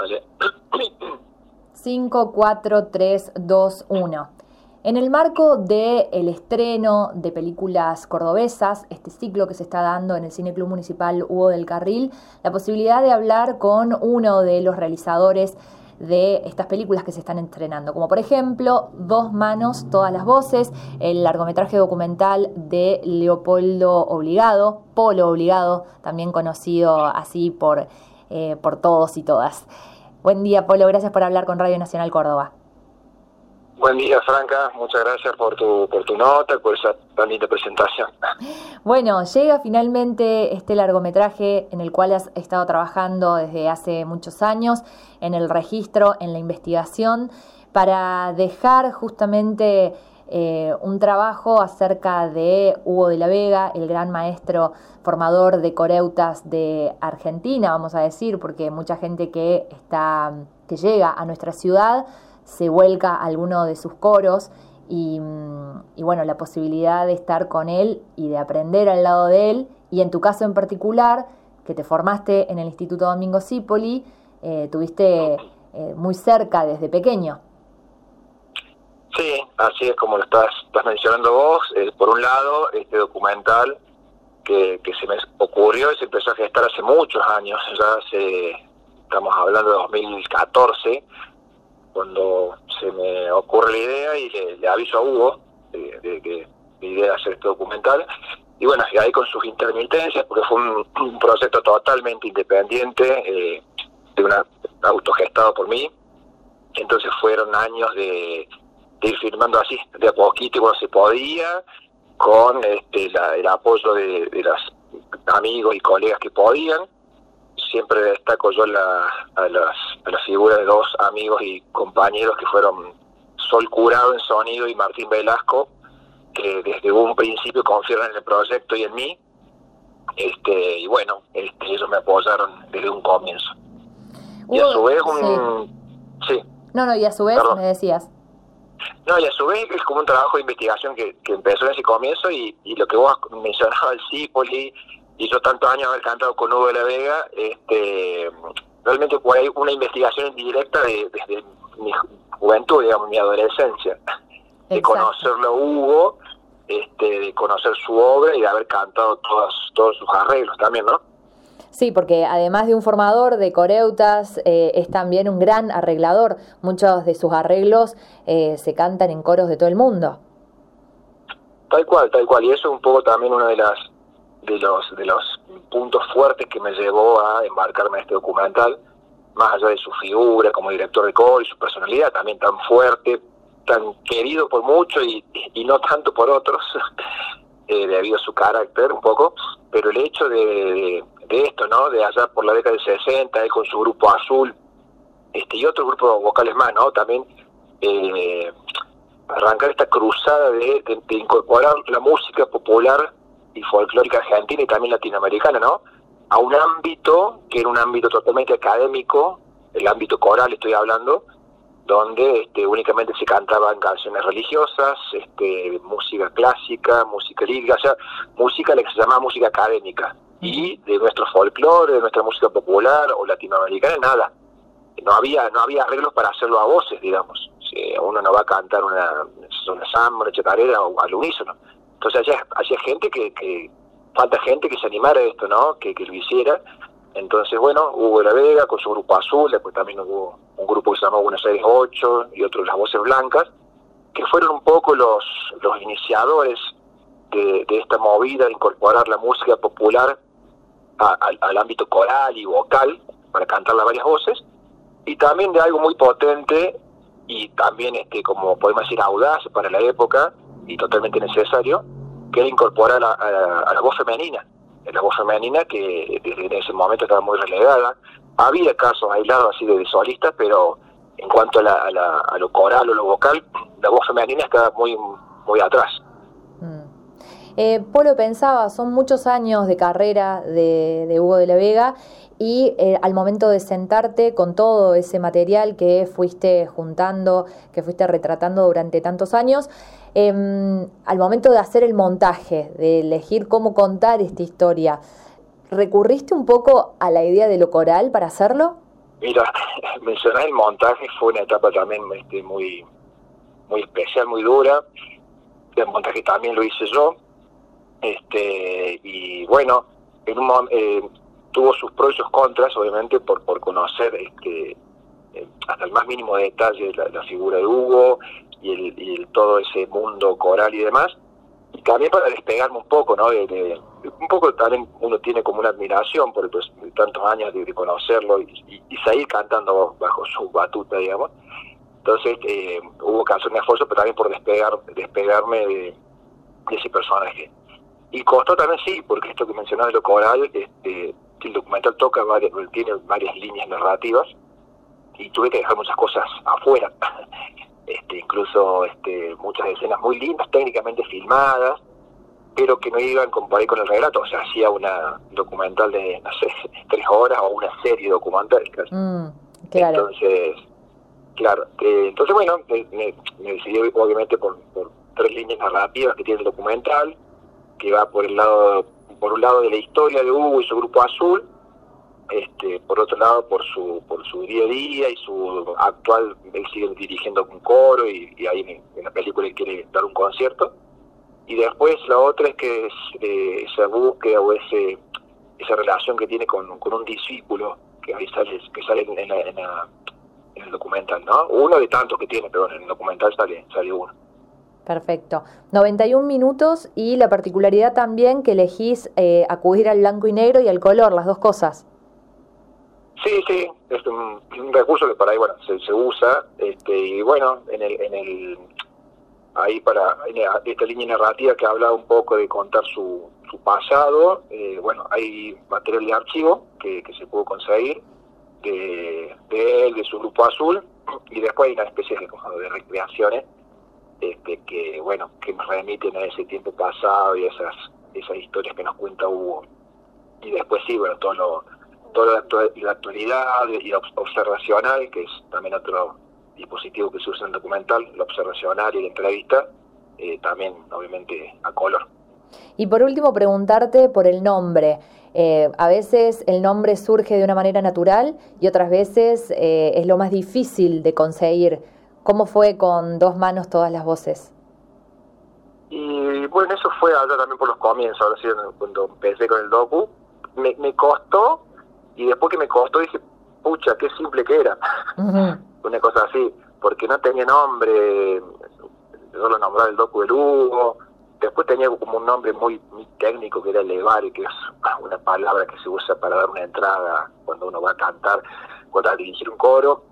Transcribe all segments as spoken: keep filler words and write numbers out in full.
Dale. cinco, cuatro, tres, dos, uno. En el marco del estreno de películas cordobesas, este ciclo que se está dando en el Cine Club Municipal Hugo del Carril, la posibilidad de hablar con uno de los realizadores de estas películas que se están estrenando, como por ejemplo Dos manos, todas las voces, el largometraje documental de Leopoldo Obligado, Polo Obligado, también conocido así por, eh, por todos y todas. Buen día, Polo, gracias por hablar con Radio Nacional Córdoba. Buen día, Franca, muchas gracias por tu por tu nota, por esa tan linda presentación. Bueno, llega finalmente este largometraje en el cual has estado trabajando desde hace muchos años, en el registro, en la investigación, para dejar justamente eh, un trabajo acerca de Hugo de la Vega, el gran maestro formador de coreutas de Argentina, vamos a decir, porque mucha gente que está que llega a nuestra ciudad se vuelca a alguno de sus coros y, y bueno, la posibilidad de estar con él y de aprender al lado de él, y en tu caso en particular, que te formaste en el Instituto Domingo Cipolli, eh, tuviste eh, muy cerca desde pequeño. Sí, así es como lo estás, estás mencionando vos. Eh, por un lado, este documental que, que se me ocurrió y se empezó a gestar hace muchos años, ya hace, estamos hablando de dos mil catorce, cuando se me ocurre la idea y le, le aviso a Hugo de, de, de mi idea de hacer este documental. Y bueno, y ahí con sus intermitencias, porque fue un, un proyecto totalmente independiente, eh, de una autogestado por mí. Entonces fueron años de, de ir firmando así, de a poquito y cuando se podía, con este, la, el apoyo de, de los amigos y colegas que podían. Siempre destaco yo la, a, las, a la figura de dos amigos y compañeros que fueron Sol Curado en sonido y Martín Velasco, que desde un principio confiaron en el proyecto y en mí, este y bueno, este, ellos me apoyaron desde un comienzo. Uh, y a su vez un... Sí. sí. No, no, y a su vez Perdón. me decías. No, y a su vez es como un trabajo de investigación que, que empezó en ese comienzo y, y lo que vos mencionabas, el Cipolli, y yo tantos años haber cantado con Hugo de la Vega, este, realmente por ahí una investigación indirecta de, desde mi juventud, digamos, mi adolescencia, de Exacto. conocerlo a Hugo, este, de conocer su obra y de haber cantado todos, todos sus arreglos también, ¿no? Sí, porque además de un formador de coreutas, eh, es también un gran arreglador. Muchos de sus arreglos eh, se cantan en coros de todo el mundo. Tal cual, tal cual, y eso es un poco también una de las de los de los puntos fuertes que me llevó a embarcarme en este documental, más allá de su figura como director de coro y su personalidad también tan fuerte, tan querido por muchos y, y no tanto por otros, eh, debido a su carácter un poco, pero el hecho de, de, de esto, ¿no? De allá por la década del sesenta, él con su grupo Azul, este y otro grupo vocales más, ¿no? También eh, arrancar esta cruzada de, de, de incorporar la música popular y folclórica argentina y también latinoamericana, ¿no? A un ámbito que era un ámbito totalmente académico, el ámbito coral estoy hablando, donde este, únicamente se cantaban canciones religiosas, este, música clásica, música lírica, o sea, música la que se llama música académica, y de nuestro folclore, de nuestra música popular o latinoamericana, nada. No había no había arreglos para hacerlo a voces, digamos. Si uno no va a cantar una, una samba, una chacarera o al unísono. Entonces hacía, hacía gente que, que, falta gente que se animara a esto, ¿no? Que, que lo hiciera. Entonces, bueno, Hugo de la Vega con su grupo Azul, después también hubo un grupo que se llamó Buenos Aires ocho y otro Las Voces Blancas, que fueron un poco los, los iniciadores de, de esta movida de incorporar la música popular a, a, al ámbito coral y vocal, para cantar las varias voces, y también de algo muy potente y también, este como podemos decir, audaz para la época, y totalmente necesario, que era incorporar a, a, a la voz femenina, la voz femenina que desde ese momento estaba muy relegada. Había casos aislados así de, de solistas, pero en cuanto a, la, a, la, a lo coral o lo vocal, la voz femenina estaba muy, muy atrás. Mm. Eh, Polo, pensaba, son muchos años de carrera de, de Hugo de la Vega, y eh, al momento de sentarte con todo ese material que fuiste juntando, que fuiste retratando durante tantos años, eh, al momento de hacer el montaje, de elegir cómo contar esta historia, ¿recurriste un poco a la idea de lo coral para hacerlo? Mira, mencionar el montaje fue una etapa también este, muy, muy especial, muy dura. El montaje también lo hice yo. Este, y bueno, en un, eh, tuvo sus pros y sus contras, obviamente, por, por conocer este, eh, hasta el más mínimo detalle la, la figura de Hugo y, el, y el, todo ese mundo coral y demás. Y también para despegarme un poco, ¿no? De, de, un poco también uno tiene como una admiración por pues, tantos años de, de conocerlo y, y, y seguir cantando bajo su batuta, digamos. Entonces eh, hubo que hacer un esfuerzo, pero también por despegar, despegarme de, de ese personaje. Y costó también, sí, porque esto que mencionaba de lo coral, este, el documental toca varias, tiene varias líneas narrativas y tuve que dejar muchas cosas afuera. Este, incluso este, muchas escenas muy lindas, técnicamente filmadas, pero que no iban con, por ahí con el relato. O sea, hacía una documental de, no sé, tres horas o una serie documental. Mm, claro. Entonces, claro. Eh, entonces, bueno, me, me, me decidí obviamente por, por tres líneas narrativas que tiene el documental, que va por el lado, por un lado de la historia de Hugo y su grupo Azul, este, por otro lado por su por su día a día y su actual, él sigue dirigiendo un coro y, y ahí en, en la película él quiere dar un concierto, y después la otra es que es eh, esa búsqueda o ese esa relación que tiene con, con un discípulo que ahí sale, que sale en, en, la, en, la, en el documental, ¿no? Uno de tantos que tiene, pero en el documental sale, sale uno. Perfecto. noventa y un minutos y la particularidad también que elegís eh, acudir al blanco y negro y al color, las dos cosas. Sí, sí, es un, un recurso que para ahí, bueno, se, se usa, este, y bueno, en el, en el, ahí para, en esta línea narrativa que habla un poco de contar su, su pasado, eh, bueno, hay material de archivo que, que se pudo conseguir de, de él, de su grupo Azul, y después hay una especie de, de recreaciones, este, que, bueno, que nos remiten a ese tiempo pasado y esas, esas historias que nos cuenta Hugo. Y después sí, bueno, todo lo toda la actualidad y la observacional, que es también otro dispositivo que se usa en el documental, la observacional y la entrevista, eh, también obviamente a color. Y por último preguntarte por el nombre. Eh, a veces el nombre surge de una manera natural y otras veces eh, es lo más difícil de conseguir. ¿Cómo fue con Dos Manos Todas las Voces? Y bueno, eso fue allá también por los comienzos, ahora sí, cuando empecé con el docu, me, me costó. Y después que me costó dije, pucha, qué simple que era. Uh-huh. Una cosa así, porque no tenía nombre, yo lo nombraba el docu del Hugo, después tenía como un nombre muy, muy técnico que era elevar, que es una palabra que se usa para dar una entrada cuando uno va a cantar, cuando va a dirigir un coro,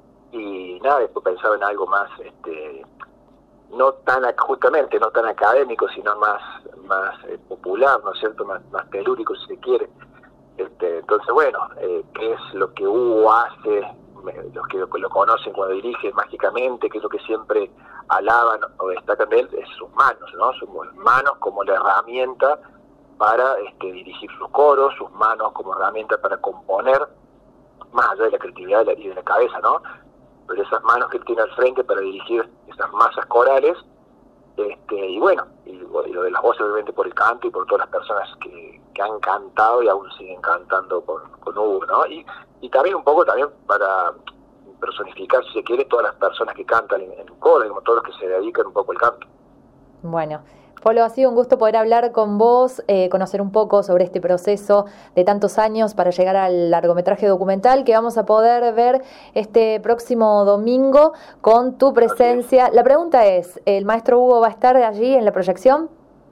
y nada, después pensaba en algo más, este no tan, justamente, no tan académico, sino más, más eh, popular, ¿no es cierto?, más, más telúrico si se quiere. Este, entonces, bueno, eh, ¿qué es lo que Hugo hace? Los que lo, lo conocen cuando dirige mágicamente, que es lo que siempre alaban o destacan de él, es sus manos, ¿no? Sus manos como la herramienta para este, dirigir sus coros, sus manos como herramienta para componer, más allá de la creatividad y de la cabeza, ¿no? Pero esas manos que él tiene al frente para dirigir esas masas corales, este, y bueno, y, y lo de las voces obviamente por el canto y por todas las personas que, que han cantado y aún siguen cantando con, con Hugo, ¿no? Y, y también un poco también para personificar, si se quiere, todas las personas que cantan en, en coro, como todos los que se dedican un poco al canto. Bueno, Polo, ha sido un gusto poder hablar con vos, eh, conocer un poco sobre este proceso de tantos años para llegar al largometraje documental que vamos a poder ver este próximo domingo con tu presencia. La pregunta es, ¿el maestro Hugo va a estar allí en la proyección?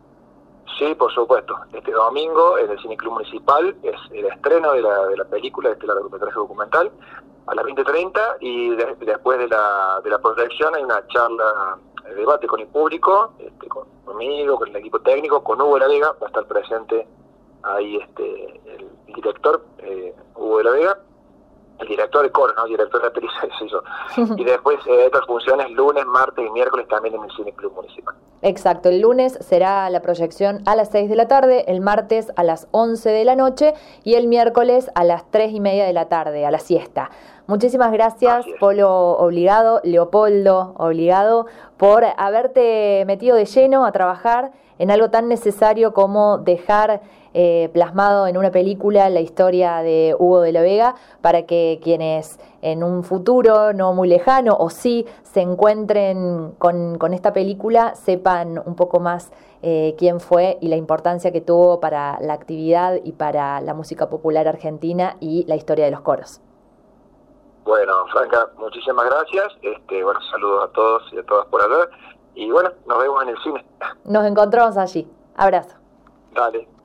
Sí, por supuesto. Este domingo en el Cine Club Municipal es el estreno de la, de la película, de este largometraje documental, a las veinte treinta, y de, después de la, de la proyección hay una charla, debate con el público, este, con, conmigo, con el equipo técnico, con Hugo de la Vega, va a estar presente ahí este el director, eh, Hugo de la Vega, el director de coro, ¿no? El director de actriz, eso hizo. Y después eh, estas funciones lunes, martes y miércoles también en el Cine Club Municipal. Exacto, el lunes será la proyección a las seis de la tarde, el martes a las once de la noche y el miércoles a las tres y media de la tarde, a la siesta. Muchísimas gracias, Polo Obligado, Leopoldo Obligado, por haberte metido de lleno a trabajar en algo tan necesario como dejar eh, plasmado en una película la historia de Hugo de la Vega, para que quienes en un futuro no muy lejano, o sí, se encuentren con, con esta película, sepan un poco más eh, quién fue y la importancia que tuvo para la actividad y para la música popular argentina y la historia de los coros. Bueno, Franca, muchísimas gracias. Este, bueno, saludos a todos y a todas por hablar. Y bueno, nos vemos en el cine. Nos encontramos allí. Abrazo. Dale.